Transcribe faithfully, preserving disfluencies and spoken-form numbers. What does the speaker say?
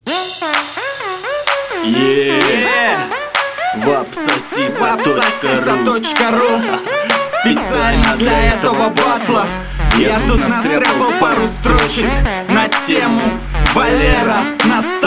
Yeah. Вапсосиса точка ру. Специально для этого батла я тут настряпал пару строчек на тему Валера нас